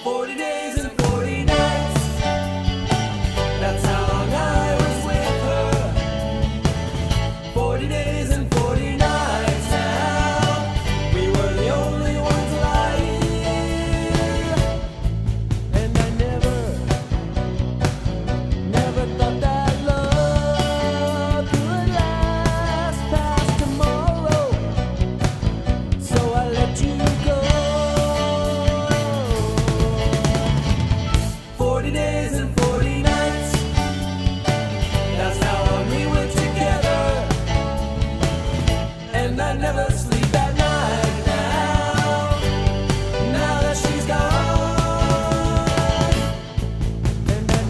40 days and 40 nights. That's how long I was with her. 40 days and 40 nights now. We were the only ones alive. And I never thought that love could last past tomorrow. So I let you go. 40 days and 40 nights. That's how long we were together. And I never sleep at night now. Now that she's gone. And I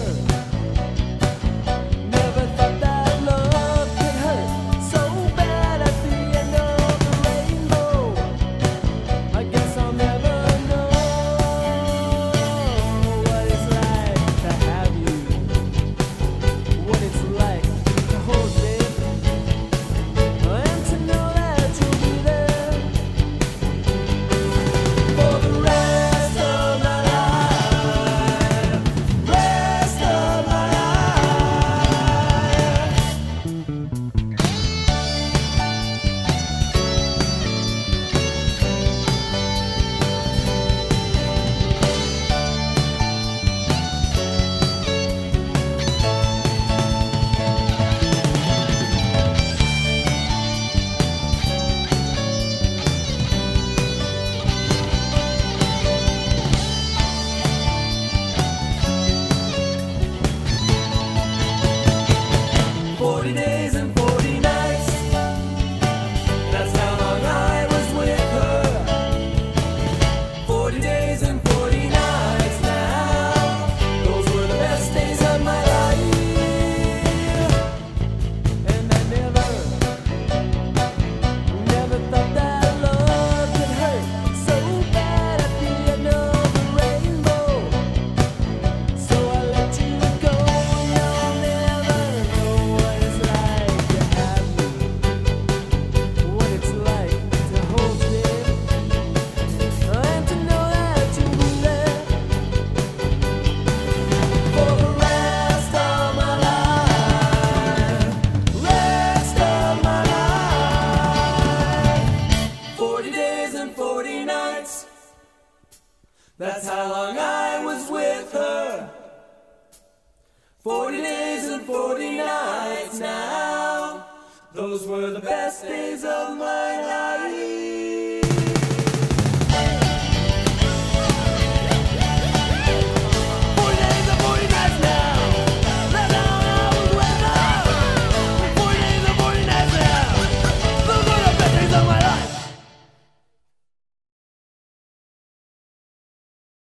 never thought that love could hurt so bad at the end of the rainbow. I guess I'll never know what it's like to have you, what it's like to hold me, and to know that you'll be there for the rest of my life, rest of my life. 40 days and 40 nights. That's how long I was with her. 40 days and 40 nights now. Those were the best days of my life. And I never thought that love could hurt so bad at the end of the rainbow. So I let you go. You'll never know what it's like to have me, what it's like to hold me, and to know that you'll be there for the rest of my life, rest of my life. 40 days and 40 nights. That's how long I was with her. 40 days and 40 nights now. Those were the best days of my life.